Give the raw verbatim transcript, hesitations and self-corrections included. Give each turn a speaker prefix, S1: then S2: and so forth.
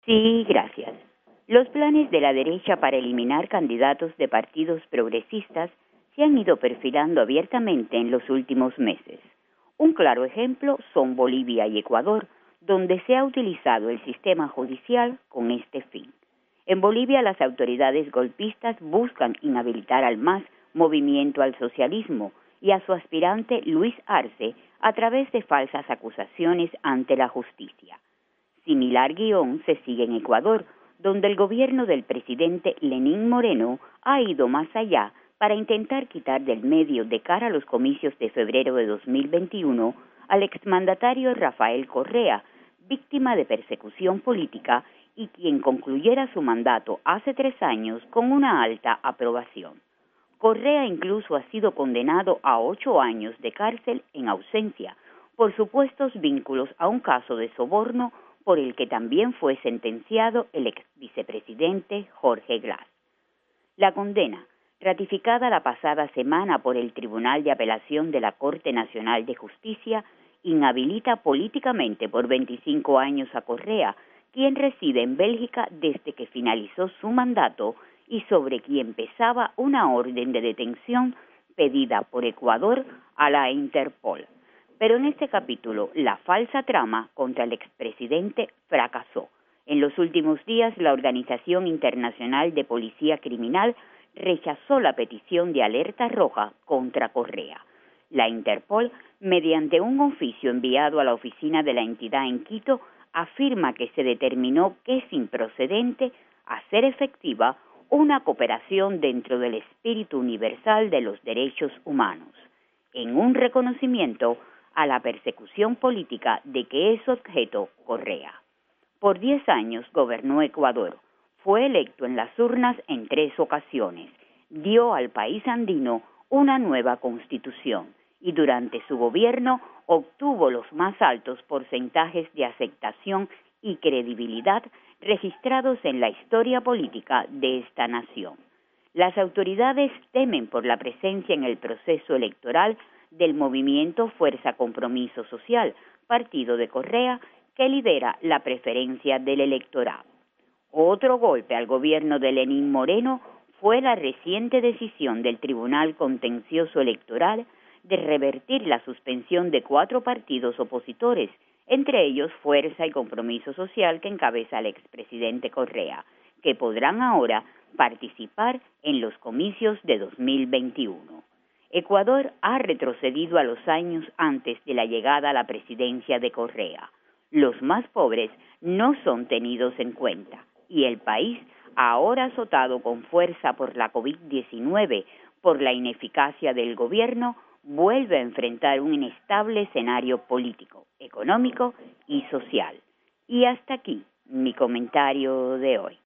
S1: Sí, gracias. Los planes de la derecha para eliminar candidatos de partidos progresistas se han ido perfilando abiertamente en los últimos meses. Un claro ejemplo son Bolivia y Ecuador, donde se ha utilizado el sistema judicial con este fin. En Bolivia, las autoridades golpistas buscan inhabilitar al MAS, Movimiento al Socialismo, y a su aspirante Luis Arce a través de falsas acusaciones ante la justicia. Similar guión se sigue en Ecuador, donde el gobierno del presidente Lenín Moreno ha ido más allá para intentar quitar del medio de cara a los comicios de febrero de dos mil veintiuno al exmandatario Rafael Correa, víctima de persecución política y quien concluyera su mandato hace tres años con una alta aprobación. Correa incluso ha sido condenado a ocho años de cárcel en ausencia por supuestos vínculos a un caso de soborno por el que también fue sentenciado el ex vicepresidente Jorge Glass. La condena, ratificada la pasada semana por el Tribunal de Apelación de la Corte Nacional de Justicia, inhabilita políticamente por veinticinco años a Correa, quien reside en Bélgica desde que finalizó su mandato y sobre quien pesaba una orden de detención pedida por Ecuador a la Interpol. Pero en este capítulo, la falsa trama contra el expresidente fracasó. En los últimos días, la Organización Internacional de Policía Criminal rechazó la petición de alerta roja contra Correa. La Interpol, mediante un oficio enviado a la oficina de la entidad en Quito, afirma que se determinó que es improcedente hacer efectiva una cooperación dentro del espíritu universal de los derechos humanos, en un reconocimiento a la persecución política de que es objeto Correa. Por diez años gobernó Ecuador, fue electo en las urnas en tres ocasiones, dio al país andino una nueva constitución y durante su gobierno obtuvo los más altos porcentajes de aceptación y credibilidad registrados en la historia política de esta nación. Las autoridades temen por la presencia en el proceso electoral del movimiento Fuerza Compromiso Social, partido de Correa, que lidera la preferencia del electorado. Otro golpe al gobierno de Lenín Moreno fue la reciente decisión del Tribunal Contencioso Electoral de revertir la suspensión de cuatro partidos opositores, entre ellos Fuerza y Compromiso Social, que encabeza el expresidente Correa, que podrán ahora participar en los comicios de dos mil veintiuno. Ecuador ha retrocedido a los años antes de la llegada a la presidencia de Correa. Los más pobres no son tenidos en cuenta y el país, ahora azotado con fuerza por la COVID diecinueve, por la ineficacia del gobierno, vuelve a enfrentar un inestable escenario político, económico y social. Y hasta aquí mi comentario de hoy.